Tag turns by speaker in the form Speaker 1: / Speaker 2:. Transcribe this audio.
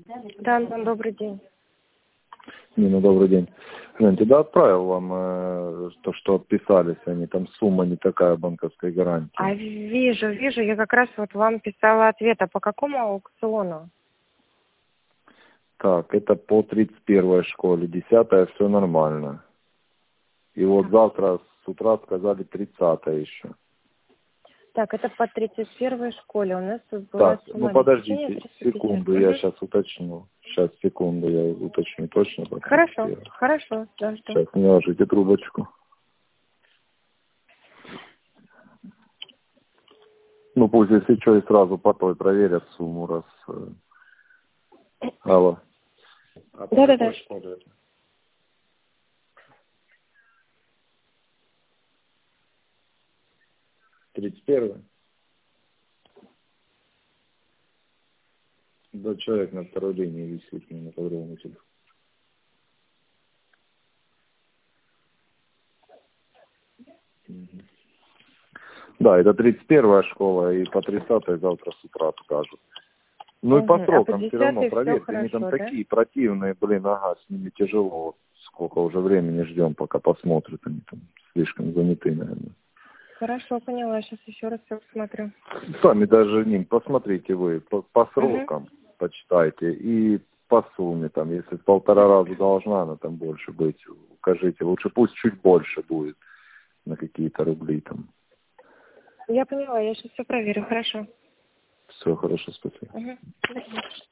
Speaker 1: Да, Антон, добрый день.
Speaker 2: Нина, добрый день. Гляньте, да, отправил вам то, что отписались они, там сумма не такая банковской гарантии.
Speaker 1: А вижу, я как раз вот вам писала ответ. А по какому аукциону?
Speaker 2: Так, это по 31-й школе, 10-я все нормально. И вот завтра с утра сказали 30-я еще.
Speaker 1: Так, это по 31-й школе. У нас тут была
Speaker 2: Так,
Speaker 1: сумма
Speaker 2: ну подождите,
Speaker 1: 350.
Speaker 2: секунду, я сейчас уточню. Сейчас, секунду, я уточню точно. По
Speaker 1: Хорошо,
Speaker 2: 31.
Speaker 1: хорошо, да, жду.
Speaker 2: Сейчас, не ложите трубочку. Ну пусть, если что, и сразу по той проверят сумму, раз... Алло. А по
Speaker 1: Да-да-да.
Speaker 2: какой школе это? 31-й? Да, человек на второй линии висит, мне на подробный телефон. Мгм. Да, это 31-я школа, и по 30-й завтра с утра скажут. Ну и по
Speaker 1: А по
Speaker 2: срокам все равно
Speaker 1: 10-й все
Speaker 2: проверьте, они там
Speaker 1: хорошо, да?
Speaker 2: такие противные, блин, ага, с ними тяжело. Вот сколько уже времени ждем, пока посмотрят, они там слишком заняты, наверное.
Speaker 1: Хорошо, поняла. Сейчас еще раз все посмотрю.
Speaker 2: Сами даже, Нин, посмотрите вы, по
Speaker 1: Угу.
Speaker 2: срокам почитайте, и по сумме, там, если в 1,5 раза должна она там больше быть, укажите, лучше пусть чуть больше будет на какие-то рубли там.
Speaker 1: Я поняла, я сейчас все проверю. Хорошо.
Speaker 2: Все хорошо, спасибо.
Speaker 1: Угу.